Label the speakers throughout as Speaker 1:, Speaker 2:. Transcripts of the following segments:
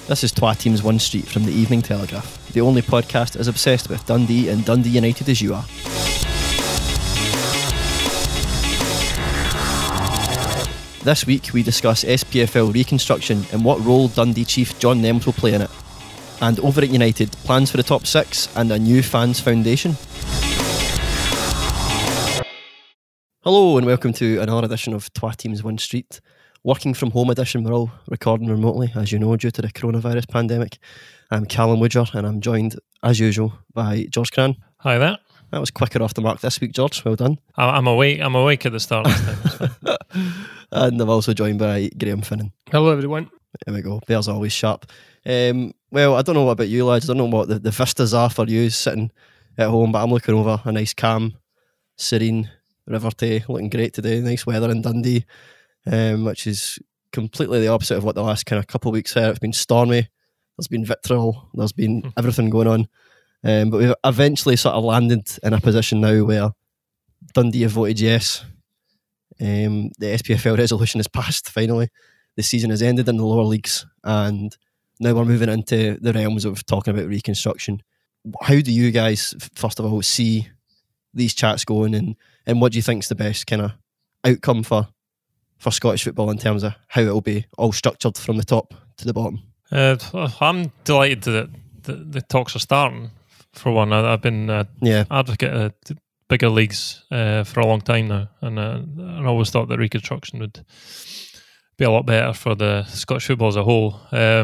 Speaker 1: This is Twa Teams One Street from the Evening Telegraph, the only podcast as obsessed with Dundee and Dundee United as you are. This week we discuss SPFL reconstruction and what role Dundee chief John Nemth will play in it. And over at United, plans for the top six and a new fans foundation. Hello and welcome to another edition of Twa Teams One Street. Working from home edition, we're all recording remotely, as you know, due to the coronavirus pandemic. I'm Callum Woodger and I'm joined, as usual, by George Cran.
Speaker 2: Hi there.
Speaker 1: That was quicker off the mark this week, George. Well done.
Speaker 2: I'm awake at the start this time.
Speaker 1: And I'm also joined by Graham Finnan.
Speaker 3: Hello everyone.
Speaker 1: There we go. Bear's always sharp. Well, I don't know what about you lads. I don't know what the vistas are for you sitting at home, but I'm looking over a nice calm, serene River Tay, looking great today. Nice weather in Dundee. Which is completely the opposite of what the last kind of couple of weeks here. It's been stormy, there's been vitriol, there's been everything going on. But we've eventually sort of landed in a position now where Dundee have voted yes. The SPFL resolution is passed finally. The season has ended in the lower leagues and now we're moving into the realms of talking about reconstruction. How do you guys, first of all, see these chats going and what do you think is the best kind of outcome for Scottish football in terms of how it will be all structured from the top to the bottom?
Speaker 2: I'm delighted that the talks are starting, for one. I've been advocate of bigger leagues for a long time now, and I always thought that reconstruction would be a lot better for the Scottish football as a whole.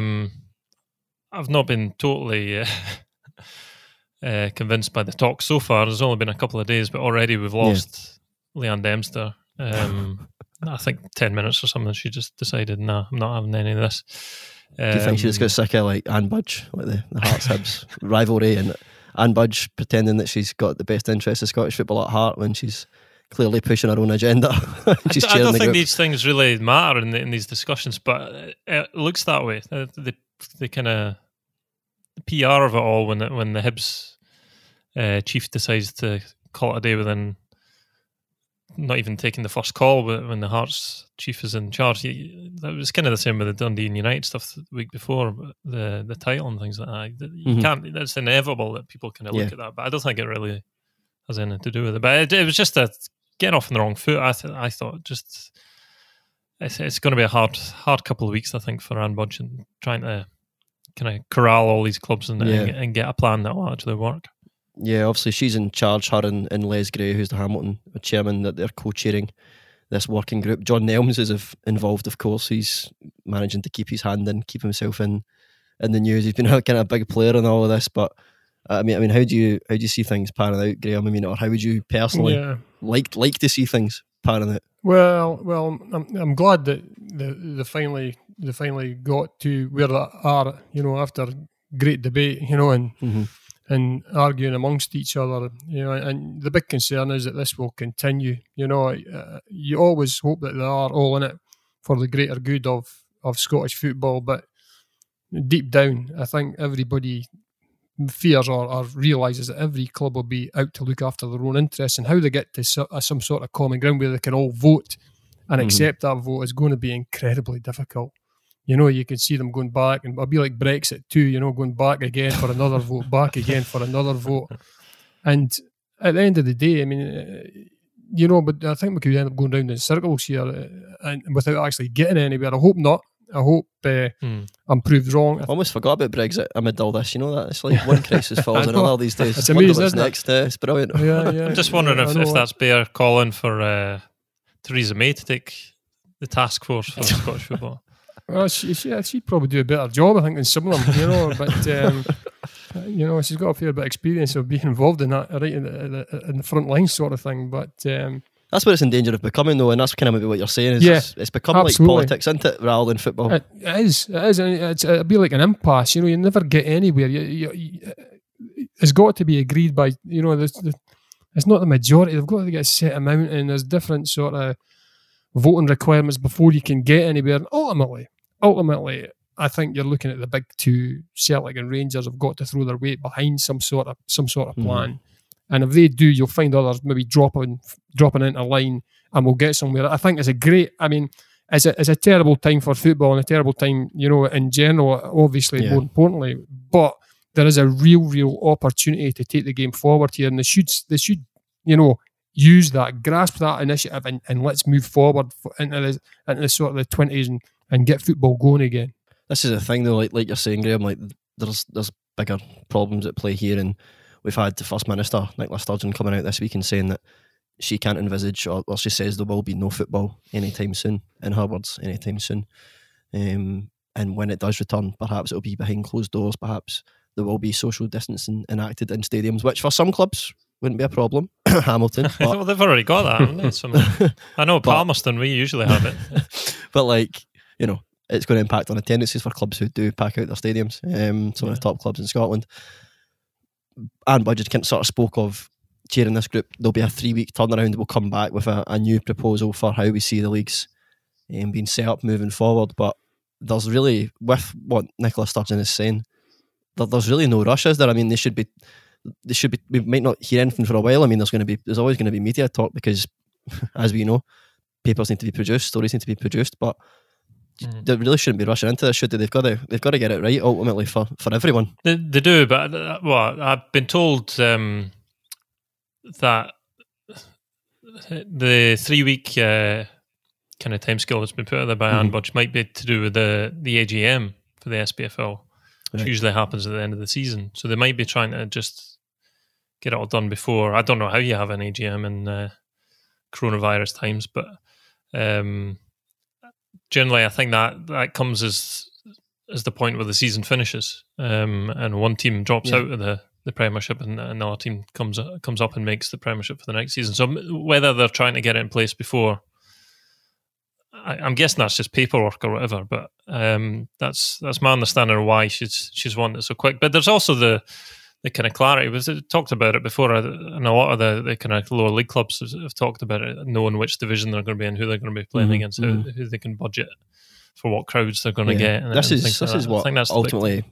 Speaker 2: I've not been totally convinced by the talks so far. There's only been a couple of days, but already we've lost Leanne Dempster. I think 10 minutes or something, she just decided, nah, I'm not having any of this.
Speaker 1: Do you think she just got sick of like Anne Budge, like the Hearts Hibs rivalry, and Anne Budge pretending that she's got the best interests of Scottish football at heart when she's clearly pushing her own agenda?
Speaker 2: I don't think these things really matter in these discussions, but it looks that way. The kind of PR of it all when the Hibs chief decides to call it a day within not even taking the first call, but when the Hearts chief is in charge, that was kind of the same with the Dundee and United stuff the week before, the title and things like that. You can't. That's inevitable that people kind of look at that, but I don't think it really has anything to do with it. But it was just a getting off on the wrong foot. I thought just it's going to be a hard couple of weeks, I think, for Anne Budge and trying to kind of corral all these clubs and get a plan that will actually work.
Speaker 1: Yeah, obviously she's in charge, her and Les Gray, who's the Hamilton chairman, that they're co-chairing this working group. John Nelms is involved, of course. He's managing to keep his hand in, keep himself in the news. He's been a kind of big player in all of this, but I mean, how do you see things panning out, Graham? I mean, or how would you personally like to see things panning out?
Speaker 3: Well, I'm glad that they finally got to where they are, after great debate, and arguing amongst each other, and the big concern is that this will continue. You always hope that they are all in it for the greater good of Scottish football, but deep down, I think everybody fears or realises that every club will be out to look after their own interests, and how they get to some sort of common ground where they can all vote and accept that vote is going to be incredibly difficult. You can see them going back, and it'll be like Brexit too, going back again for another vote, back again for another vote. And at the end of the day, I mean, but I think we could end up going round in circles here and without actually getting anywhere. I hope not. I hope I'm proved wrong.
Speaker 1: I almost forgot about Brexit amid all this. That it's like one crisis follows another these days.
Speaker 3: It's amazing, isn't
Speaker 1: next. It's brilliant.
Speaker 3: Yeah.
Speaker 2: I'm just wondering if that's Bear calling for Theresa May to take the task force for Scottish football.
Speaker 3: Well, she'd probably do a better job, I think, than some of them, but she's got a fair bit of experience of being involved in that, right in the front line sort of thing. But
Speaker 1: that's what it's in danger of becoming, though, and that's kind of maybe what you're saying. It's become
Speaker 3: absolutely.
Speaker 1: Like politics, isn't it, rather than football?
Speaker 3: It is. It'll be like an impasse. You never get anywhere. It's got to be agreed by. It's not the majority. They've got to get a set amount, and there's different sort of voting requirements before you can get anywhere. And ultimately, I think you're looking at the big two, Celtic and Rangers, have got to throw their weight behind some sort of plan. And if they do, you'll find others maybe dropping into line, and we'll get somewhere. I think it's a great. I mean, it's a terrible time for football and a terrible time, in general, obviously, more importantly. But there is a real opportunity to take the game forward here, and they should use that, grasp that initiative, and let's move forward into the sort of the 20s and get football going again.
Speaker 1: This is the thing, though, like you're saying, Graham, like there's bigger problems at play here, and we've had the First Minister, Nicola Sturgeon, coming out this week and saying that she can't envisage, or she says there will be no football anytime soon, in her words, anytime soon. And when it does return, perhaps it'll be behind closed doors, perhaps there will be social distancing enacted in stadiums, which for some clubs wouldn't be a problem. Hamilton.
Speaker 2: Well, they've already got that, haven't they? I know Palmerston, we usually have it.
Speaker 1: But it's going to impact on attendances for clubs who do pack out their stadiums. Some of the top clubs in Scotland. Anne Budgetkin sort of spoke of chairing this group. There'll be a 3-week turnaround. We'll come back with a new proposal for how we see the leagues being set up moving forward. But there's really, with what Nicola Sturgeon is saying, there's really no rush, is there? I mean, they should be. We might not hear anything for a while. I mean, there's always going to be media talk because, as we know, papers need to be produced, stories need to be produced. But they really shouldn't be rushing into this, should they? They've got to get it right ultimately for everyone.
Speaker 2: They do, but I've been told that the 3-week kind of timescale that's been put out there by Anne Budge might be to do with the AGM for the SPFL, which usually happens at the end of the season. So they might be trying to just get it all done before. I don't know how you have an AGM in coronavirus times, but generally I think that comes as the point where the season finishes, and one team drops out of the Premiership and another team comes up and makes the Premiership for the next season. So whether they're trying to get it in place before, I'm guessing that's just paperwork or whatever, but that's my understanding of why she's wanted it so quick. But there's also the kind of clarity. We talked about it before, and a lot of the kind of lower league clubs have talked about it, knowing which division they're going to be in, who they're going to be playing against, who they can budget for, what crowds they're going to get. And
Speaker 1: this is what ultimately,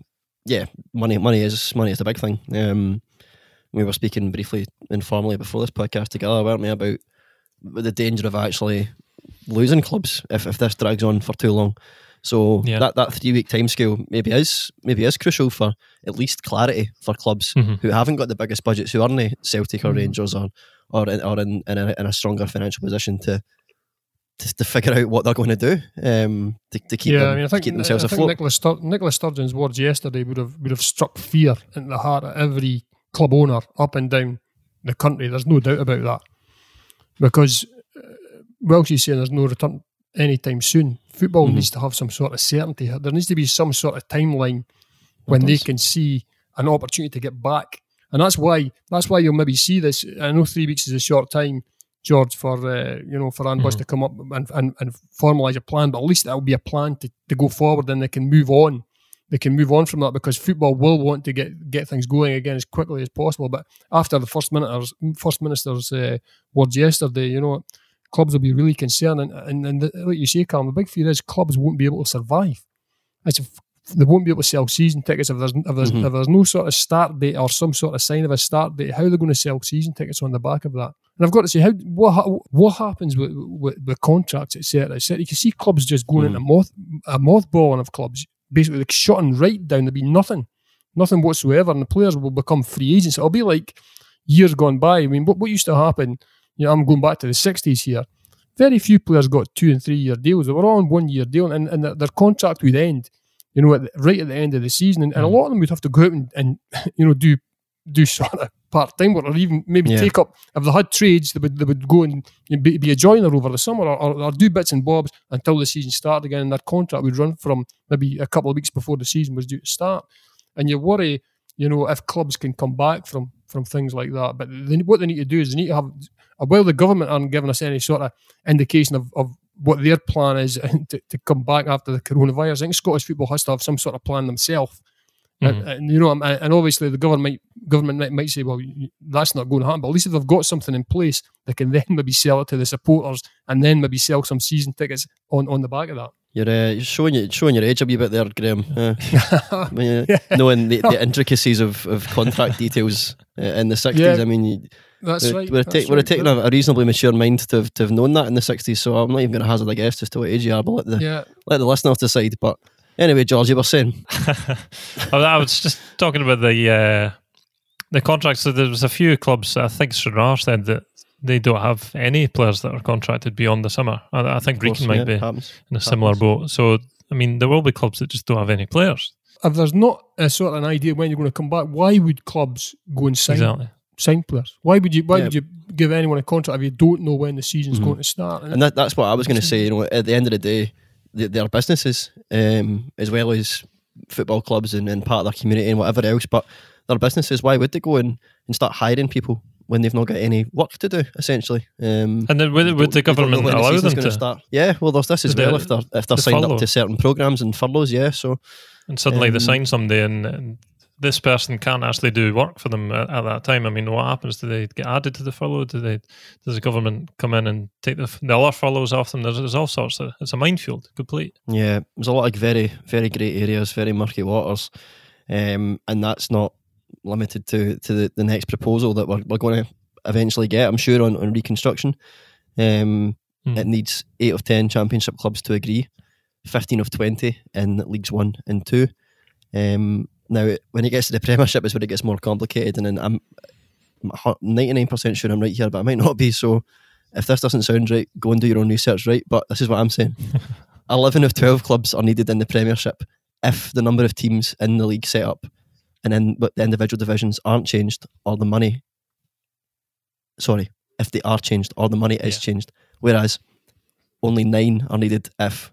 Speaker 1: money is the big thing. We were speaking briefly informally before this podcast together, weren't we, about the danger of actually losing clubs if this drags on for too long. So that 3-week timescale maybe is crucial for at least clarity for clubs who haven't got the biggest budgets, who aren't Celtic or Rangers or in a stronger financial position to figure out what they're going to do to keep themselves afloat.
Speaker 3: I think Nicola Sturgeon's words yesterday would have struck fear into the heart of every club owner up and down the country. There's no doubt about that, because she's saying there's no return anytime soon. Football needs to have some sort of certainty. There needs to be some sort of timeline when they can see an opportunity to get back, and that's why you'll maybe see this. I know 3 weeks is a short time, George, for Anne Budge to come up and formalise a plan, but at least that will be a plan to go forward, and they can move on. They can move on from that, because football will want to get things going again as quickly as possible. But after the First Minister's words yesterday, clubs will be really concerned, and like you say, Callum, the big fear is clubs won't be able to survive. They won't be able to sell season tickets if there's no sort of start date or some sort of sign of a start date. How are they going to sell season tickets on the back of that? And I've got to say, what happens with the contracts, etc. You can see clubs just going into a mothballing of clubs, basically like shutting right down. There'll be nothing whatsoever, and the players will become free agents. It'll be like years gone by. I mean, what used to happen? I'm going back to the 60s here. Very few players got 2 and 3 year deals. They were all on 1 year deal, and their contract would end, right at the end of the season. And a lot of them would have to go out and do sort of part-time work, or even maybe take up, if they had trades, they would go and be a joiner over the summer, or do bits and bobs until the season started again, and their contract would run from maybe a couple of weeks before the season was due to start. And you worry, if clubs can come back from things like that. But what they need to do is they need to have, while the government aren't giving us any sort of indication of what their plan is to come back after the coronavirus, I think Scottish football has to have some sort of plan themselves. And obviously the government might say, well, that's not going to happen. But at least if they've got something in place, they can then maybe sell it to the supporters, and then maybe sell some season tickets on the back of that.
Speaker 1: You're showing your age a wee bit there, Graham. Knowing the intricacies of contract details in the 60s. I mean,
Speaker 3: That's right.
Speaker 1: We're taking a reasonably mature mind to have known that in the 60s, so I'm not even going to hazard a guess as to what age you are, but let the listeners decide. But anyway, George, you were saying.
Speaker 2: I was just talking about the contracts. So there was a few clubs, I think Stranraer said that they don't have any players that are contracted beyond the summer. I think Brecon might be in a similar boat. So, I mean, there will be clubs that just don't have any players.
Speaker 3: If there's not a sort of an idea when you're going to come back, why would clubs go and sign players? Why would you give anyone a contract if you don't know when the season's going to start?
Speaker 1: And that's what I was going to say. You know, at the end of the day, they're businesses as well as football clubs and part of their community and whatever else. But they're businesses. Why would they go and start hiring people when they've not got any work to do, essentially?
Speaker 2: And then would the government allow them to
Speaker 1: start? Yeah, well, there's this as well. If they're signed up to certain programmes and furloughs, yeah. So
Speaker 2: and suddenly they sign somebody and this person can't actually do work for them at that time. I mean, what happens? Do they get added to the furlough? Does the government come in and take the other furloughs off them? There's all sorts of... It's a minefield, complete.
Speaker 1: Yeah, there's a lot of very, very grey areas, very murky waters. And that's not limited to the next proposal that we're going to eventually get, I'm sure, on reconstruction. It needs 8 of 10 championship clubs to agree, 15 of 20 in Leagues 1 and 2. Now, when it gets to the Premiership is where it gets more complicated, and I'm 99% sure I'm right here, but I might not be, so if this doesn't sound right, go and do your own research, right? But this is what I'm saying. 11 of 12 clubs are needed in the Premiership if the number of teams in the league set up and then the individual divisions aren't changed or the money... Sorry, if they are changed or the money is changed. Whereas only 9 are needed if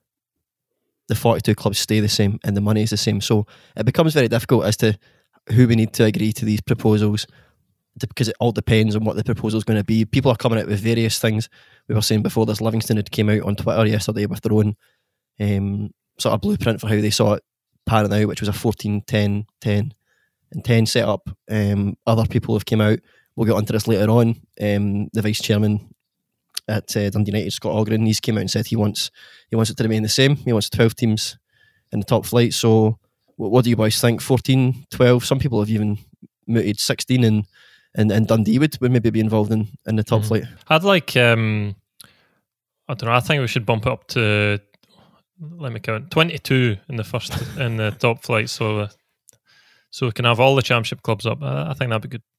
Speaker 1: the 42 clubs stay the same and the money is the same. So it becomes very difficult as to who we need to agree to these proposals, because it all depends on what the proposal is going to be. People are coming out with various things. We were saying before this, Livingston had came out on Twitter yesterday with their own sort of blueprint for how they saw it panning out, which was a 14-10-10 and 10 setup. Other people have come out. We'll get onto this later on. The vice chairman at Dundee United, Scott Ogren, he's came out and said he wants it to remain the same. He wants 12 teams in the top flight. So what do you boys think? 14, 12? Some people have even mooted 16 and Dundee would maybe be involved in the top flight.
Speaker 2: I'd like, I don't know, I think we should bump it up to, let me count, 22 in the top flight, so we can have all the championship clubs up. I think that'd be good.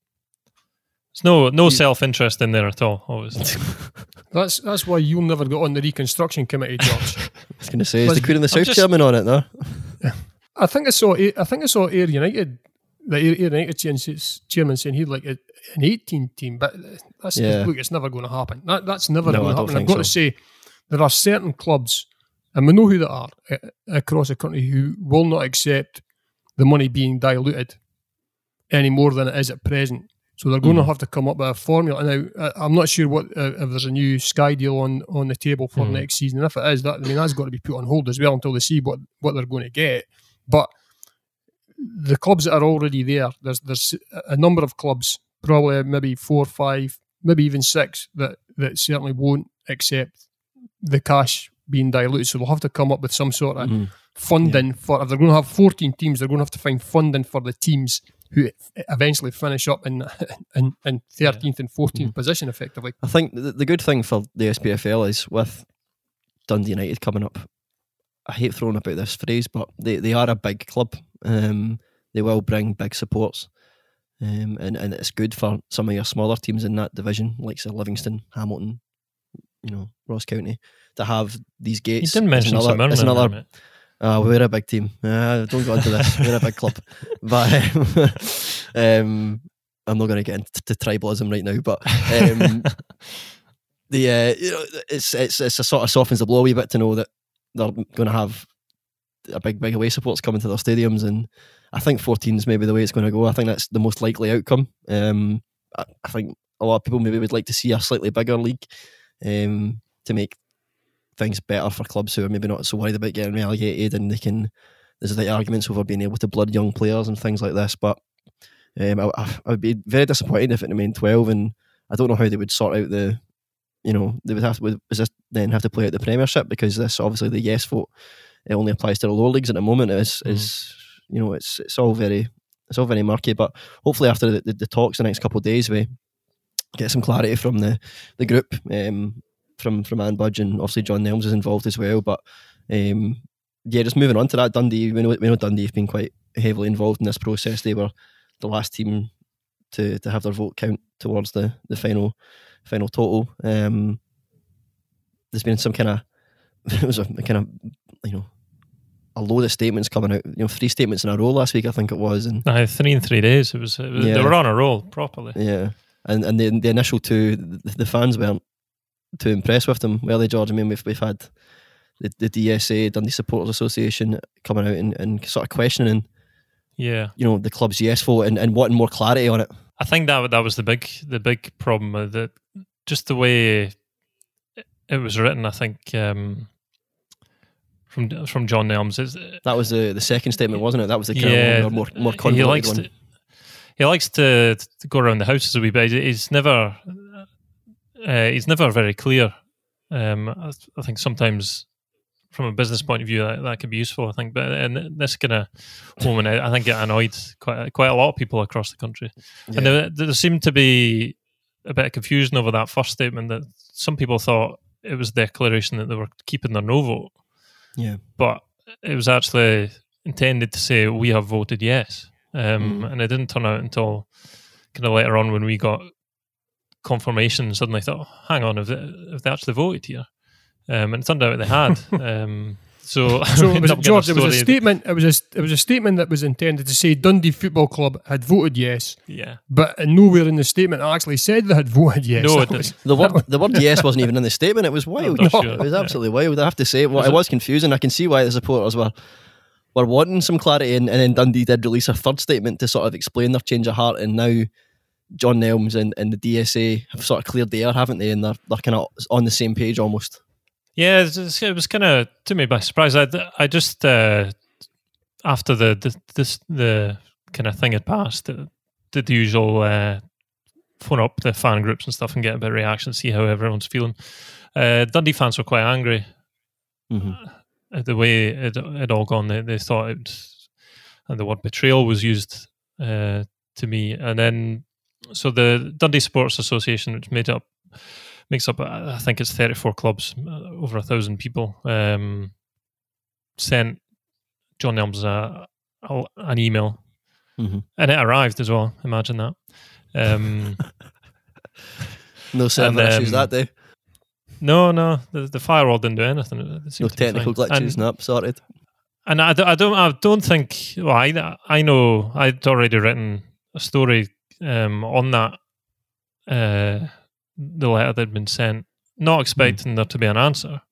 Speaker 2: There's no self-interest in there at all, obviously.
Speaker 3: That's why you'll never get on the reconstruction committee, George.
Speaker 1: I was going to say, is the Queen of the South chairman on it, no?
Speaker 3: I think I saw Ayr United, the Ayr United chairman saying he'd like an 18 team, but look, it's never going to happen. That's never going to happen. I've got to say, there are certain clubs, and we know who they are across the country, who will not accept the money being diluted any more than it is at present. So they're going to have to come up with a formula. Now, I'm not sure what if there's a new Sky deal on the table for next season. And if it is, that's got to be put on hold as well until they see what they're going to get. But the clubs that are already there, there's a number of clubs, probably maybe 4 or 5, maybe even 6, that certainly won't accept the cash being diluted. So they'll have to come up with some sort of funding for. If they're going to have 14 teams, they're going to have to find funding for the teams who eventually finish up in 13th and 14th position, effectively.
Speaker 1: I think the good thing for the SPFL is with Dundee United coming up, I hate throwing about this phrase, but they are a big club. They will bring big supports. And it's good for some of your smaller teams in that division, like say Livingston, Hamilton, Ross County, to have these gates.
Speaker 2: You didn't mention St.
Speaker 1: We're a big team. Don't go into this. We're a big club. But I'm not going to get into tribalism right now. But it's a sort of softens the blow a wee bit to know that they're going to have a big away supports coming to their stadiums, and I think 14 is maybe the way it's going to go. I think that's the most likely outcome. I think a lot of people maybe would like to see a slightly bigger league to make things better for clubs who are maybe not so worried about getting relegated, and there's the arguments over being able to blood young players and things like this. But I would be very disappointed if it remained 12, and I don't know how they would sort out they would have to play out the Premiership, because this obviously the yes vote, it only applies to the lower leagues at the moment. It's all very murky. But hopefully after the talks the next couple of days with get some clarity from the group, from Anne Budge, and obviously John Nelms is involved as well. But just moving on to that, Dundee, we know Dundee have been quite heavily involved in this process. They were the last team to have their vote count towards the final total. There's been some kind of it was a kind of a load of statements coming out. 3 statements in a row last week, I think it was, and
Speaker 2: 3 in 3 days. It was they were on a roll properly.
Speaker 1: Yeah, and the initial 2, the fans weren't too impressed with them, were they, George? I mean, we've had the DSA, Dundee Supporters Association, coming out and sort of questioning, the club's yes vote and wanting more clarity on it.
Speaker 2: I think that was the big problem with it. Just the way it was written, I think, from John Nelms.
Speaker 1: That was the second statement, wasn't it? That was the kind of more convoluted one.
Speaker 2: He likes to go around the houses a wee bit. He's never very clear. I think sometimes from a business point of view that could be useful, I think. But in this kind of moment, I think it annoyed quite a lot of people across the country. Yeah. And there seemed to be a bit of confusion over that first statement, that some people thought it was a declaration that they were keeping their no vote. Yeah. But it was actually intended to say we have voted yes. And it didn't turn out until kind of later on when we got confirmation, suddenly thought, hang on, have they actually voted here? And it turned out they had. So
Speaker 3: it was, George, it was a statement. It was a statement that was intended to say Dundee Football Club had voted yes.
Speaker 2: Yeah,
Speaker 3: but nowhere in the statement actually said they had voted yes.
Speaker 2: No, it didn't.
Speaker 1: The word yes wasn't even in the statement. It was wild. It was absolutely wild. I have to say, it was confusing. I can see why the supporters were wanting some clarity, and then Dundee did release a third statement to sort of explain their change of heart, and now John Nelms and the DSA have sort of cleared the air, haven't they? And they're kind of on the same page almost.
Speaker 2: Yeah, it was kind of took me by surprise. I just after the kind of thing had passed, did the usual phone up the fan groups and stuff and get a bit of reaction, see how everyone's feeling. Dundee fans were quite angry at the way it all gone. They thought and the word betrayal was used to me, and then so the Dundee Sports Association, which makes up, I think it's 34 clubs, over 1,000 people, sent John Nelms an email, and it arrived as well. Imagine that.
Speaker 1: No server issues that day.
Speaker 2: No, the firewall didn't do anything.
Speaker 1: No technical glitches, nope, sorted.
Speaker 2: And I don't think. Well, I know I'd already written a story on that. The letter that had been sent, not expecting there to be an answer,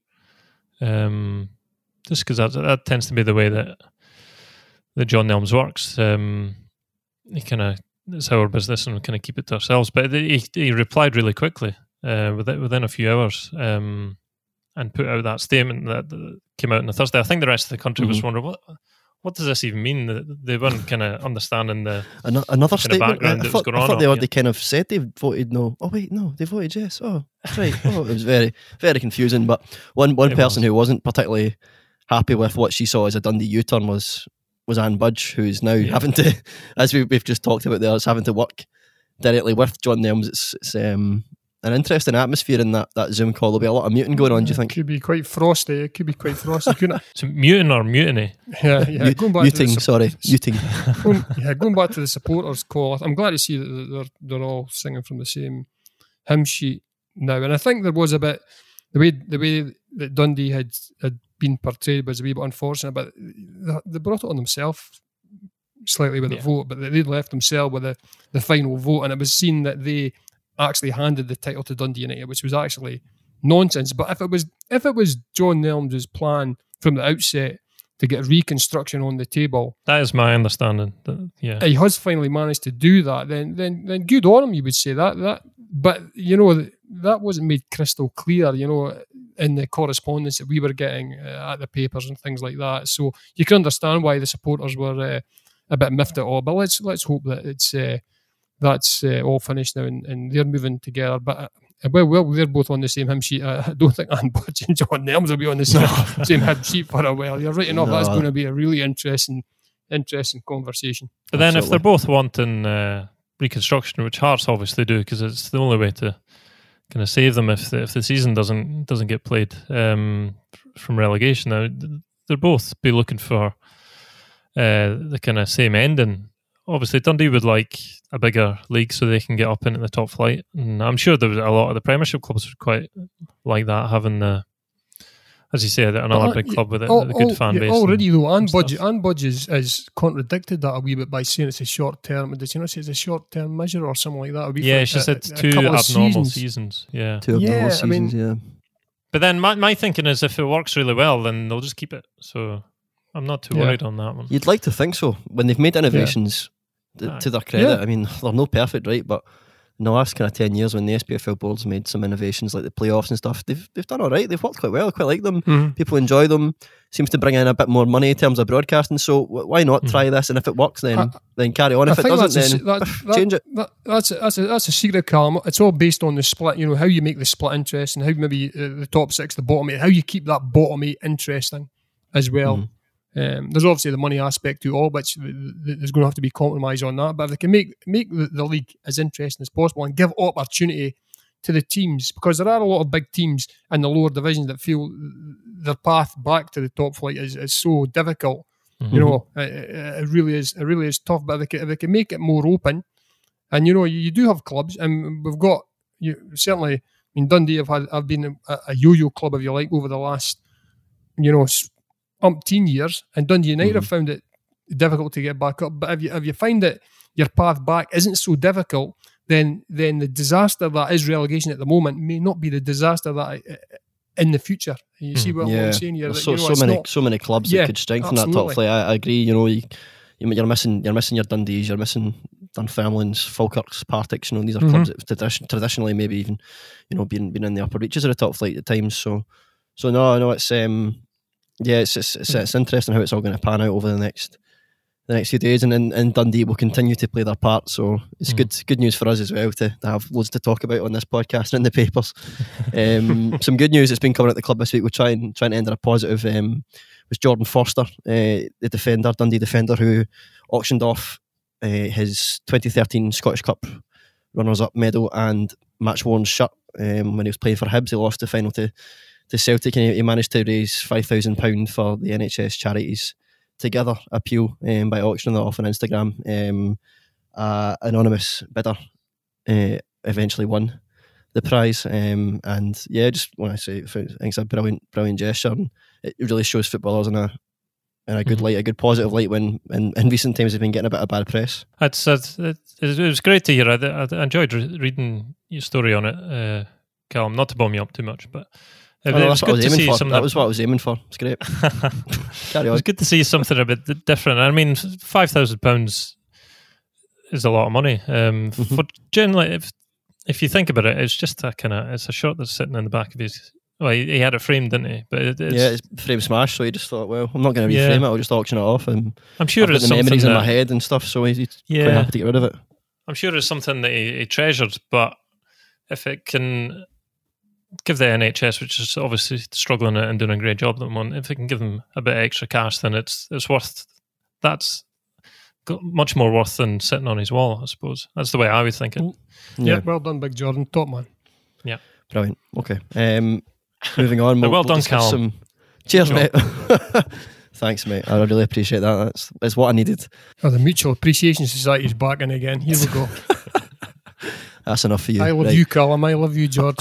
Speaker 2: just because that tends to be the way that John Nelms works. He kind of, it's our business and we kind of keep it to ourselves. But he replied really quickly, within a few hours, and put out that statement that came out on the Thursday. I think the rest of the country was wondering, what does this even mean? They weren't kind of understanding the
Speaker 1: another statement.
Speaker 2: Background that was going on.
Speaker 1: I thought they already kind of said they voted no. Oh wait, no, they voted yes. Oh, that's right. Oh, it was very, very confusing. But one person who wasn't particularly happy with what she saw as a Dundee U-turn was Anne Budge, who's now having to, as we've just talked about there, is having to work directly with John Nelms. It's an interesting atmosphere in that Zoom call. There'll be a lot of muting going on, do you think?
Speaker 3: It could be quite frosty.
Speaker 2: So muting or mutiny?
Speaker 3: Yeah. Going back
Speaker 1: muting. Going
Speaker 3: back to the supporters call, I'm glad to see that they're all singing from the same hymn sheet now. And I think there was a bit, the way that Dundee had been portrayed was a wee bit unfortunate, but they brought it on themselves slightly with the vote, but they'd left themselves with the final vote, and it was seen that they actually handed the title to Dundee United, which was actually nonsense. But if it was John Nelms' plan from the outset to get reconstruction on the table,
Speaker 2: that is my understanding.
Speaker 3: He has finally managed to do that. Then good on him, you would say that. But that wasn't made crystal clear, in the correspondence that we were getting at the papers and things like that. So you can understand why the supporters were a bit miffed at all. But let's hope that it's. That's all finished now, and they're moving together. But well, they're both on the same hymn sheet. I don't think Anne Budge and John Nelms will be on the same hymn sheet for a while. You're right enough. That's going to be a really interesting conversation.
Speaker 2: But then, if they're both wanting reconstruction, which Hearts obviously do, because it's the only way to kind of save them if the season doesn't get played from relegation. Now, they'll both be looking for the kind of same ending. Obviously, Dundee would like a bigger league so they can get up into the top flight, and I'm sure there was a lot of the Premiership clubs would quite like that, having the, as you say, another big club with a good fan base.
Speaker 3: Already though, Anne Budge is contradicted that a wee bit by saying it's a short term. Did she not say it's a short term measure or something like that?
Speaker 2: Yeah, she said 2 abnormal seasons. Yeah,
Speaker 1: 2 abnormal seasons. Yeah.
Speaker 2: But then my thinking is, if it works really well, then they'll just keep it. So I'm not too worried on that one.
Speaker 1: You'd like to think so. When they've made innovations, to their credit, I mean, they're no perfect, right? But in the last kind of 10 years, when the SPFL board's made some innovations like the playoffs and stuff, they've done all right. They've worked quite well. I quite like them. Mm-hmm. People enjoy them. Seems to bring in a bit more money in terms of broadcasting. So why not try this? And if it works, then carry on. If it doesn't, then change it.
Speaker 3: That's a secret, Callum. It's all based on the split. You know, how you make the split interest, and how maybe the top 6, the bottom 8, how you keep that bottom 8 interesting as well. Mm-hmm. There's obviously the money aspect to all, which there's going to have to be compromise on that. But if they can make the league as interesting as possible and give opportunity to the teams, because there are a lot of big teams in the lower divisions that feel their path back to the top flight is so difficult. Mm-hmm. You know, it really is tough. But if they can make it more open, and you know, you do have clubs, and we've got certainly. I mean, Dundee have been a yo-yo club, if you like, over the last umpteen years, and Dundee United have found it difficult to get back up. But if you find that your path back isn't so difficult, then the disaster that is relegation at the moment may not be the disaster that in the future. You see what I'm saying here?
Speaker 1: So many clubs that could strengthen that top flight. I agree. You know, you're missing your Dundees, you're missing Dunfermlines, Falkirks, Partics. You know, these are clubs that traditionally maybe even been in the upper reaches of the top flight at times. So no, it's it's interesting how it's all going to pan out over the next few days, and Dundee will continue to play their part. So it's good news for us as well to have loads to talk about on this podcast and in the papers. Some good news that's been coming at the club this week. We're trying to end on a positive. Was Jordan Forster, the Dundee defender, who auctioned off his 2013 Scottish Cup runners-up medal and match-worn shirt when he was playing for Hibs. He lost the final to Celtic, and he managed to raise £5,000 for the NHS Charities Together appeal by auctioning that off on Instagram. Anonymous bidder eventually won the prize, and just want to say I think it's a brilliant gesture, and it really shows footballers in a good light, a good positive light, when in recent times they've been getting a bit of bad press.
Speaker 2: It was great to hear. I enjoyed reading your story on it, Callum, not to bum you up too much, but it was good to see something.
Speaker 1: That was what I was aiming for. It's great. Carry on.
Speaker 2: It was good to see something a bit different. I mean, £5,000 is a lot of money. For generally, if you think about it, it's just it's a shirt that's sitting in the back of his. Well, he had it framed, didn't he? But
Speaker 1: it's frame smashed, so he just thought, well, I'm not going to reframe it. I'll just auction it off, and
Speaker 2: I'm sure
Speaker 1: I've got the memories in my head and stuff. So he's quite happy to get rid of it.
Speaker 2: I'm sure it's something that he treasured, but if it can give the NHS, which is obviously struggling and doing a great job at the moment, if it can give them a bit of extra cash, then it's worth. That's got much more worth than sitting on his wall, I suppose. That's the way I would think it.
Speaker 3: Yeah, well done, Big Jordan, top man.
Speaker 2: Yeah,
Speaker 1: brilliant. Okay, moving on.
Speaker 2: Well done, Callum.
Speaker 1: Cheers, mate. Thanks, mate. I really appreciate that. That's what I needed.
Speaker 3: Oh, the Mutual Appreciation Society is back in again. Here we go.
Speaker 1: That's enough for you.
Speaker 3: I love you, Callum. I love you, George.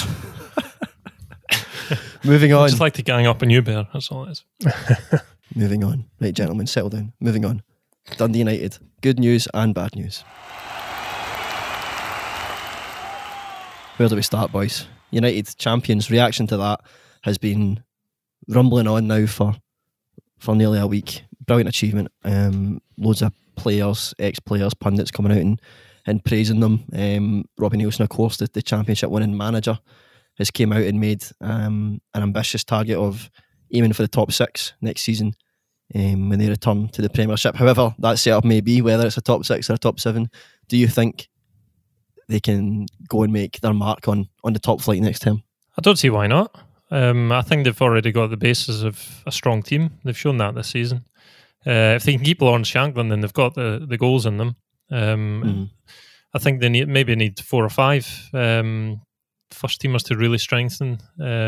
Speaker 1: Moving on.
Speaker 2: I just like to gang up on you, Bear. That's all it is.
Speaker 1: Moving on. Right, gentlemen, settle down. Moving on. Dundee United. Good news and bad news. Where do we start, boys? United champions. Reaction to that has been rumbling on now for nearly a week. Brilliant achievement. Loads of players, ex-players, pundits coming out and praising them. Robbie Neilson, of course, the championship winning manager, has came out and made an ambitious target of aiming for the top 6 next season when they return to the Premiership. However that setup may be, whether it's a top 6 or a top 7, do you think they can go and make their mark on the top flight next term?
Speaker 2: I don't see why not. I think they've already got the basis of a strong team. They've shown that this season. If they can keep Lawrence Shankland, then they've got the goals in them. I think they maybe need 4 or 5 first teamers to really strengthen.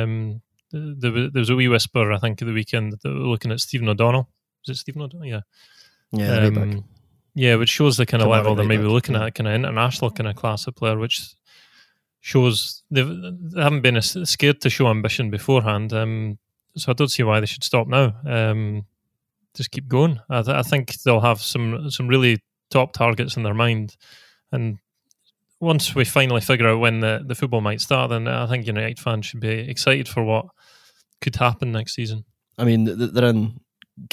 Speaker 2: There was a wee whisper, I think, at the weekend that they were looking at Stephen O'Donnell. Was it Stephen O'Donnell? Yeah.
Speaker 1: Yeah,
Speaker 2: yeah, which shows the kind of level they're maybe looking
Speaker 1: yeah.
Speaker 2: at, kind of international kind of class of player, which shows they haven't been scared to show ambition beforehand. So I don't see why they should stop now. Just keep going. I think they'll have some really top targets in their mind, and once we finally figure out when the football might start, then I think United fans should be excited for what could happen next season.
Speaker 1: I mean, they're in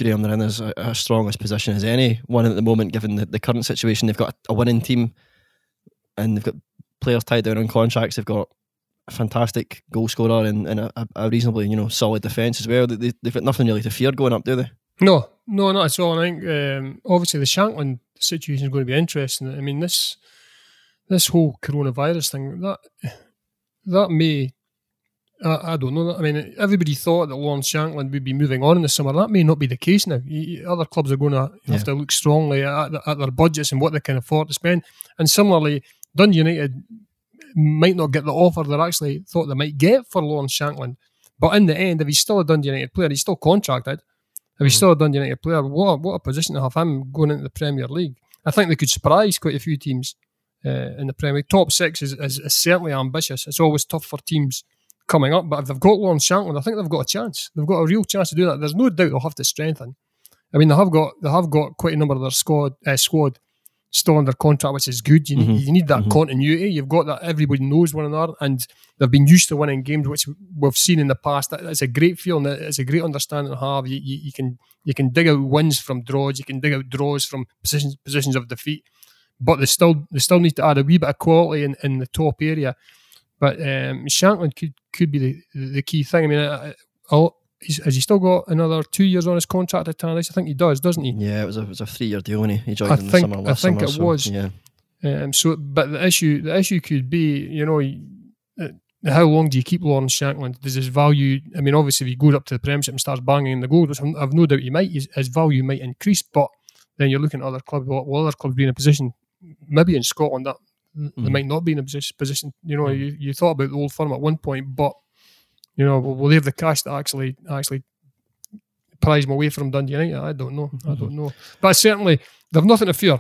Speaker 1: as strong a position as anyone at the moment, given the current situation. They've got a winning team, and they've got players tied down on contracts. They've got a fantastic goal scorer and a reasonably solid defence as well. They've got nothing really to fear going up, do they?
Speaker 3: No, not at all. I think obviously the Shankland situation is going to be interesting. I mean, this whole coronavirus thing, that may, I don't know. I mean, everybody thought that Lawrence Shankland would be moving on in the summer. That may not be the case now. Other clubs are going to have to look strongly at their budgets and what they can afford to spend. And similarly, Dundee United might not get the offer they actually thought they might get for Lawrence Shankland. But in the end, if he's still a Dundee United player, he's still contracted. If he's still a Dundee United player, what a position to have him going into the Premier League. I think they could surprise quite a few teams in the Premier League. Top 6 is certainly ambitious. It's always tough for teams coming up, but if they've got Lawrence Shankland, I think they've got a chance. They've got a real chance to do that. There's no doubt they'll have to strengthen. I mean, they have got quite a number of their squad still under contract, which is good. You need that continuity. You've got that everybody knows one another, and they've been used to winning games, which we've seen in the past. It's a great feeling. It's a great understanding to have. You can dig out wins from draws. You can dig out draws from positions of defeat. But they still need to add a wee bit of quality in the top area. But Shankland could be the key thing. I mean, has he still got another 2 years on his contract at Tannadice? I think he does, doesn't he?
Speaker 1: Yeah, it was a 3-year deal, and he joined in the summer last summer.
Speaker 3: I think it was.
Speaker 1: Yeah.
Speaker 3: But the issue could be, how long do you keep Lawrence Shankland? Does his value? I mean, obviously, if he goes up to the Premiership and starts banging in the goals, which I've no doubt he might, his value might increase. But then you're looking at other clubs. Will other clubs be in a position? Maybe in Scotland that they might not be in a position. You thought about the Old Firm at one point, but will they have the cash to actually prize him away from Dundee United? I don't know. But certainly they've nothing to fear.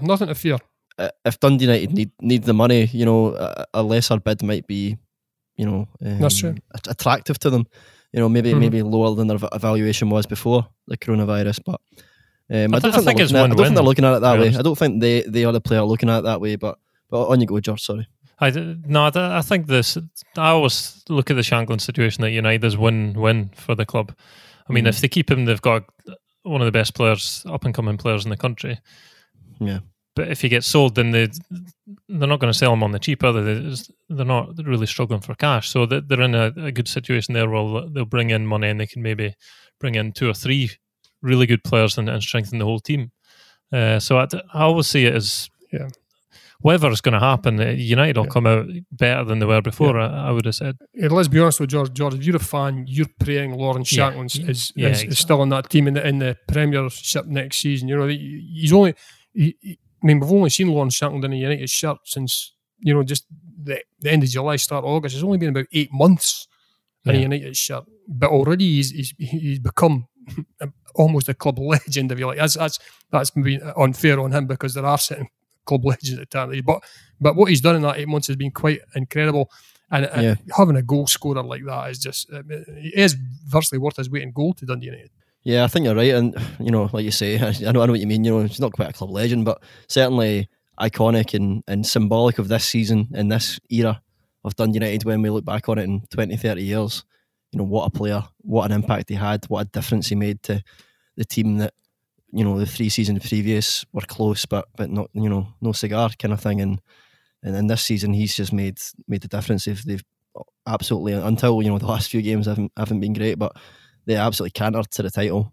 Speaker 1: If Dundee United need the money, a lesser bid might be,
Speaker 3: that's true,
Speaker 1: attractive to them. Maybe lower than their evaluation was before the coronavirus, but. I don't think they're looking at it that way. I don't think they are the player looking at it that way. But on you go, George. Sorry.
Speaker 2: I think this. I always look at the Shankland situation at United as win-win for the club. I mean, if they keep him, they've got one of the best players, up-and-coming players in the country.
Speaker 1: Yeah.
Speaker 2: But if he gets sold, then they're not going to sell him on the cheap, are they? They're not really struggling for cash. So they're in a good situation there where they'll bring in money and they can maybe bring in 2 or 3 really good players and strengthen the whole team. So I always see it as whatever is going to happen, United will come out better than they were before. I would have said.
Speaker 3: Let's be honest with George. If you're a fan, you're praying Lawrence Shankland is still in that team in the Premiership next season. He's only. We've only seen Lawrence Shankland in a United shirt since just the end of July, start of August. It's only been about 8 months in a United shirt, but already he's become almost a club legend, if you like. That's maybe unfair on him because there are certain club legends at Tannadice. But what he's done in that 8 months has been quite incredible. And having a goal scorer like that is just, it is virtually worth his weight in gold to Dundee United.
Speaker 1: Yeah, I think you're right. And, like you say, I know what you mean. He's not quite a club legend, but certainly iconic and symbolic of this season and this era of Dundee United when we look back on it in 20, 30 years. What a player, what an impact he had, what a difference he made to the team that, the 3 seasons previous were close, but not, no cigar kind of thing. And in this season, he's just made the difference. They've absolutely, until, the last few games haven't been great, but they absolutely cantered to the title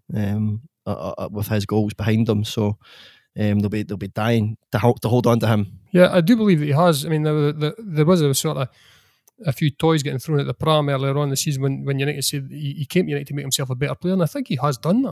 Speaker 1: with his goals behind them. So they'll be dying to hold on to him.
Speaker 3: Yeah, I do believe that he has. I mean, there was a sort of a few toys getting thrown at the pram earlier on the season when United said he came to United to make himself a better player, and I think he has done that.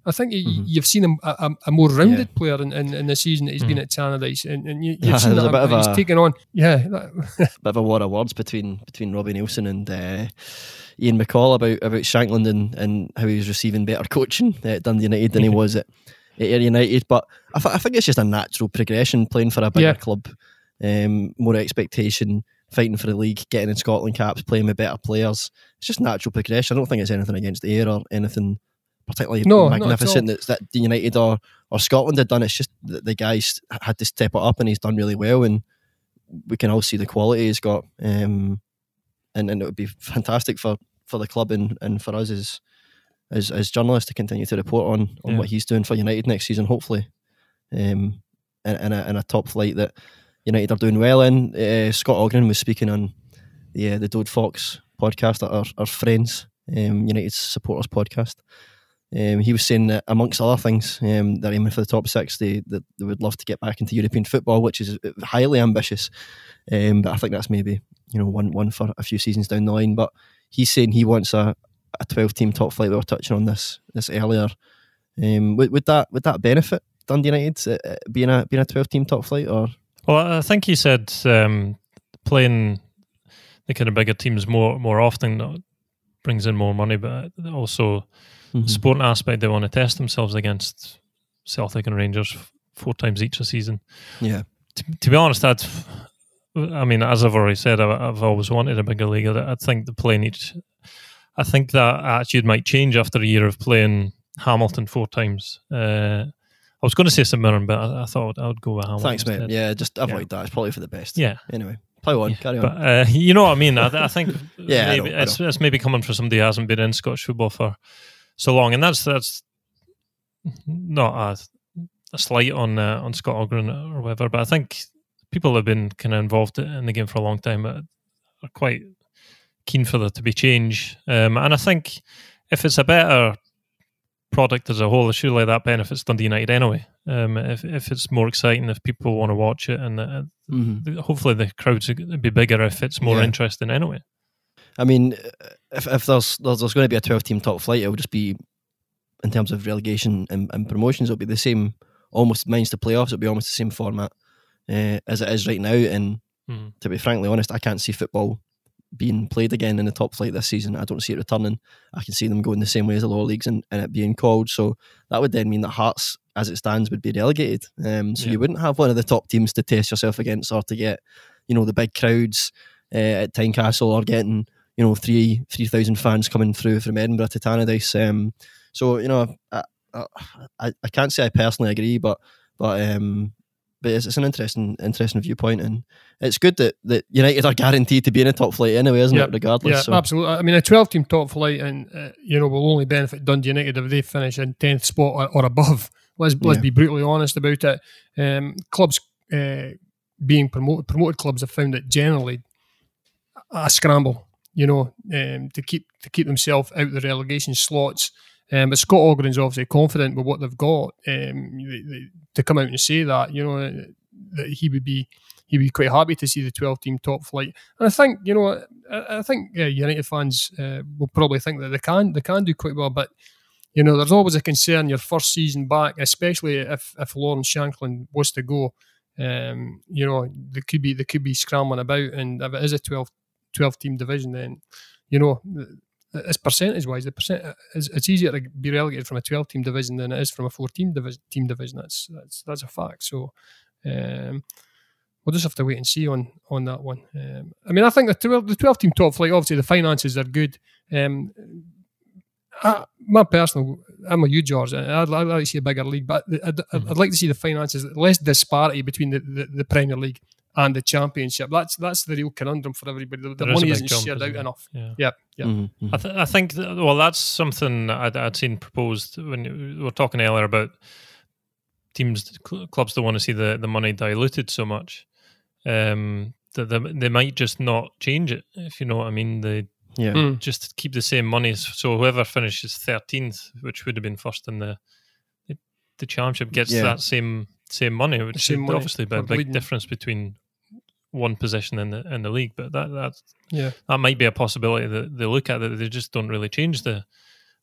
Speaker 3: I think you've seen him a more rounded player in the season that he's been at Tannadice, and you've seen that he's taken on. Yeah,
Speaker 1: bit of a war of words between Robbie Neilson and Ian McCall about Shankland and how he was receiving better coaching at Dundee United than he was at Ayr United. But I think it's just a natural progression playing for a bigger club, more expectation, fighting for the league, getting in Scotland caps, playing with better players. It's just natural progression. I don't think it's anything against Ayr or anything particularly magnificent that United or Scotland had done. It's just that the guys had to step it up, and he's done really well, and we can all see the quality he's got, and it would be fantastic for the club and for us as journalists to continue to report on what he's doing for United next season, hopefully, in a top flight that United are doing well in. Scott Ogren was speaking on the Dode Fox podcast, our friends, United supporters podcast. He was saying that amongst other things, they're aiming for the top 6. They would love to get back into European football, which is highly ambitious. But I think that's maybe one for a few seasons down the line. But he's saying he wants a 12-team top flight. We were touching on this earlier. Would that benefit Dundee United being a 12-team top flight? Or
Speaker 2: well, I think he said playing the kind of bigger teams more often brings in more money, but also the sporting aspect, they want to test themselves against Celtic and Rangers 4 times each a season.
Speaker 1: Yeah.
Speaker 2: To be honest, as I've already said, I've always wanted a bigger league. I think I think that attitude might change after a year of playing Hamilton 4 times. I was going to say St Mirren, but I thought I would go with Hamilton.
Speaker 1: Thanks, mate. Yeah, just avoid that. It's probably for the best.
Speaker 2: Yeah.
Speaker 1: Anyway, play on. Carry on.
Speaker 2: But you know what I mean? I think
Speaker 1: maybe
Speaker 2: it's maybe coming from somebody who hasn't been in Scottish football for so long, and that's not a slight on Scott Ogren or whatever. But I think people have been kind of involved in the game for a long time are quite keen for there to be change. And I think if it's a better product as a whole, surely that benefits Dundee United anyway. If it's more exciting, if people want to watch it, and hopefully the crowds would be bigger if it's more interesting anyway.
Speaker 1: I mean, if there's going to be a 12-team top flight, it will just be, in terms of relegation and promotions, it'll be the same, almost minus the playoffs, it'll be almost the same format as it is right now. And to be frankly honest, I can't see football being played again in the top flight this season. I don't see it returning. I can see them going the same way as the lower leagues and it being called. So that would then mean that Hearts, as it stands, would be relegated. You wouldn't have one of the top teams to test yourself against, or to get, the big crowds at Tynecastle, or getting 3,000 fans coming through from Edinburgh to Tannadice. I can't say I personally agree, but it's an interesting viewpoint, and it's good that United are guaranteed to be in a top flight anyway, isn't it? Regardless.
Speaker 3: Yeah, so. Absolutely. I mean, a 12-team top flight, and will only benefit Dundee United if they finish in 10th spot or above. Let's be brutally honest about it. Clubs being promoted clubs have found it generally a scramble. To keep themselves out of the relegation slots. But Scott Ogren's obviously confident with what they've got. To come out and say that, that he would be quite happy to see the 12-team top flight. And I think, United fans will probably think that they can do quite well. But there's always a concern your first season back, especially if Lawrence Shankland was to go. They could be scrambling about, and if it is a 12-team division, then it's percentage-wise, it's easier to be relegated from a 12-team division than it is from a 14-team division. That's a fact. So we'll just have to wait and see on that one. I think the 12-team top flight, obviously the finances are good. I'm a you, George. I'd like to see a bigger league, but I'd like to see the finances, less disparity between the Premier League and the Championship. That's the real conundrum for everybody. The money isn't shared out enough. Yeah.
Speaker 2: Mm-hmm. I think that's something I'd seen proposed when we were talking earlier about clubs don't want to see the money diluted so much. That they might just not change it, if you know what I mean. They just keep the same money. So whoever finishes 13th, which would have been first in the Championship, gets that same money, which would obviously be a big difference between one position in the league. But that might be a possibility that they look at, that they just don't really change the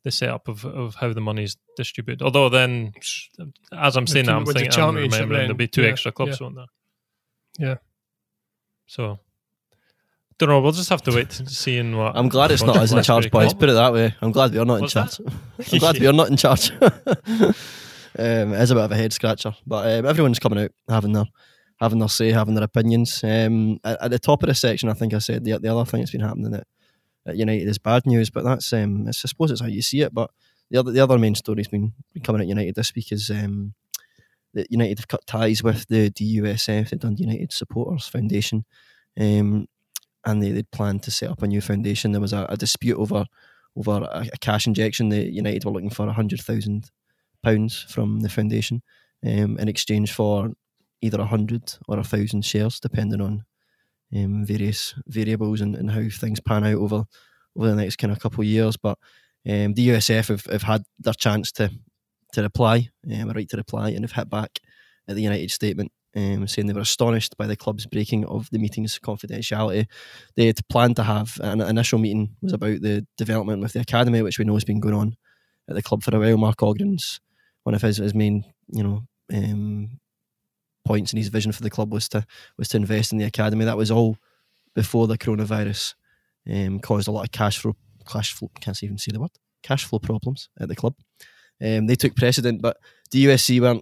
Speaker 2: the setup of how the money's distributed. Although then, as I'm saying that, I'm remembering there'll be 2 extra clubs on there.
Speaker 3: Yeah. So,
Speaker 2: don't know. We'll just have to wait to see what.
Speaker 1: I'm glad it's not us in charge, boys. Put it that way. I'm glad we're not in charge. I'm glad we're not in charge. It is a bit of a head scratcher, but everyone's coming out having their say, having their opinions. At the top of the section, I think I said the other thing that's been happening at United is bad news, but that's I suppose it's how you see it. But the other main story's been coming at United this week is that United have cut ties with the DUSF, the Dundee United Supporters Foundation, and they'd planned to set up a new foundation. There was a dispute over a cash injection. The United were looking for £100,000 from the foundation in exchange for either 100 or 1,000 shares, depending on various variables and how things pan out over the next kind of couple of years. But the USF have had their chance to reply, a right to reply, and have hit back at the United statement, saying they were astonished by the club's breaking of the meeting's confidentiality. They had planned to have an initial meeting was about the development with the academy, which we know has been going on at the club for a while. Mark Ogren's one of his main points in his vision for the club was to invest in the academy. That was all before the coronavirus caused a lot of cash flow can't even say the word, cash flow problems at the club. They took precedent, but the USF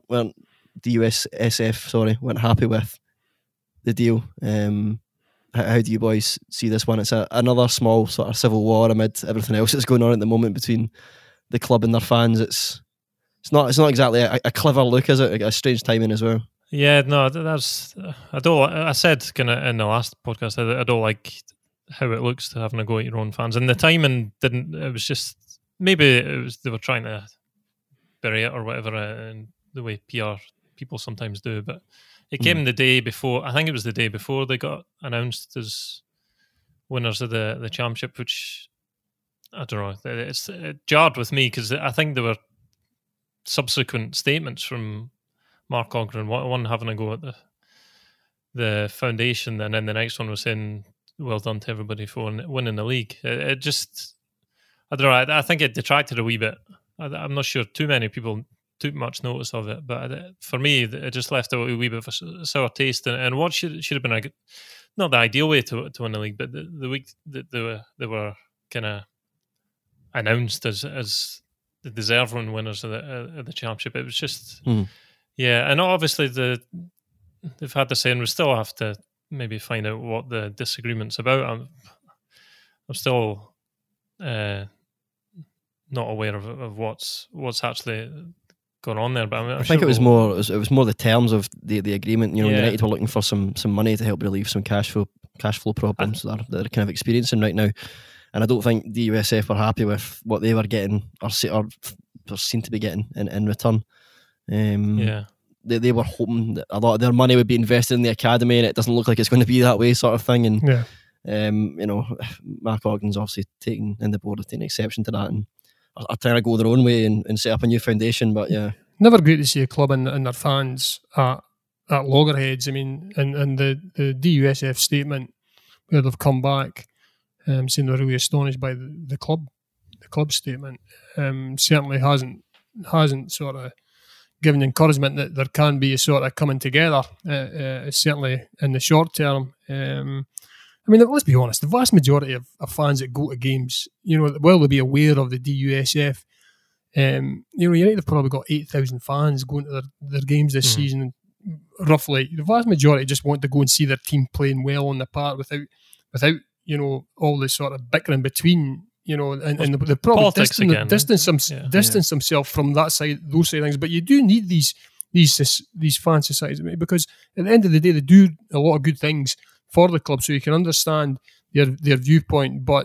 Speaker 1: weren't happy with the deal. How do you boys see this one? It's another small sort of civil war amid everything else that's going on at the moment between the club and their fans. It's not exactly a clever look, is it? A strange timing as well.
Speaker 2: Yeah, no, I said kind of in the last podcast that I don't like how it looks to having a go at your own fans, and the timing didn't. It was just maybe they were trying to bury it or whatever, in the way PR people sometimes do. But it came the day before. I think it was the day before they got announced as winners of the championship, which I don't know. It jarred with me because I think there were subsequent statements from Mark Ogren, one having a go at the foundation, and then the next one was saying, "Well done to everybody for winning the league." It just, I don't know. I think it detracted a wee bit. I'm not sure too many people took much notice of it, but for me, it just left a wee bit of a sour taste. And what should have been not the ideal way to win the league, but the week that they were kind of announced as the deserving winners of the championship. It was just, yeah. And obviously they've had to say, and we still have to maybe find out what the disagreement's about. I'm still not aware of what's actually going on there. But I think
Speaker 1: it was more the terms of the agreement. You know, United were looking for some money to help relieve some cash flow problems that they're kind of experiencing right now. And I don't think the USF were happy with what they were getting or seem to be getting in return. They were hoping that a lot of their money would be invested in the academy, and it doesn't look like it's going to be that way, sort of thing. And you know, Mark Ogden's obviously taking in the board of taking exception to that, and are trying to go their own way and set up a new foundation. But yeah,
Speaker 3: never great to see a club and their fans at loggerheads. I mean, and the DUSF statement where they've come back saying they're really astonished by the club statement, certainly hasn't sort of given encouragement that there can be a sort of coming together, certainly in the short term. I mean, let's be honest, the vast majority of fans that go to games, you know, while they'll be aware of the DUSF, you know, United have probably got 8,000 fans going to their games this season, roughly. The vast majority just want to go and see their team playing well on the park without you know, all the sort of bickering between, you know, and the probably distance themselves from that side, those side of things. But you do need these fan societies, because at the end of the day, they do a lot of good things for the club, so you can understand their viewpoint. But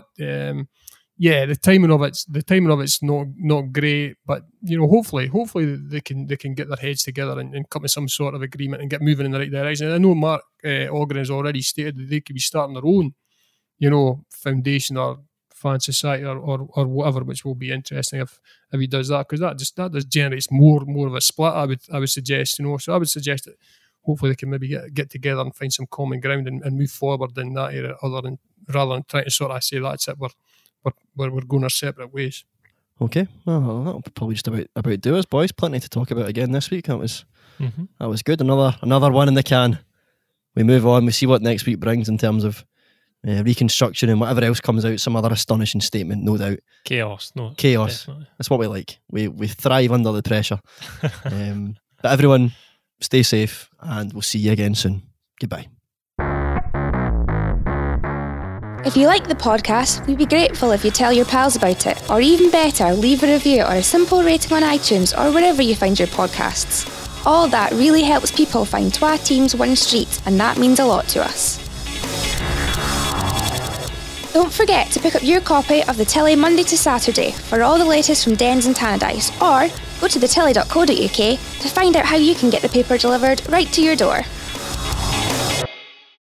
Speaker 3: the timing of it's not great. But you know, hopefully they can get their heads together and come to some sort of agreement and get moving in the right direction. And I know Mark Ogren has already stated that they could be starting their own, you know, foundation or fan society or whatever, which will be interesting if he does that, because that just generates more of a split. I would suggest, you know. So I would suggest that hopefully they can maybe get together and find some common ground and move forward in that area, rather than trying to sort of say that's it, we're going our separate ways.
Speaker 1: Okay, well, that'll probably just about do us, boys. Plenty to talk about again this week. That was good. Another one in the can. We move on. We see what next week brings in terms of reconstruction and whatever else comes out. Some other astonishing statement, no doubt.
Speaker 2: Chaos.
Speaker 1: Definitely. That's what we like. We thrive under the pressure. But everyone, stay safe, and we'll see you again soon. Goodbye.
Speaker 4: If you like the podcast, we'd be grateful if you tell your pals about it, or even better, leave a review or a simple rating on iTunes or wherever you find your podcasts. All that really helps people find Twa Teams One Street, and that means a lot to us. Don't forget to pick up your copy of The Tilly Monday to Saturday for all the latest from Dens and Tannadice, or go to thetilly.co.uk to find out how you can get the paper delivered right to your door.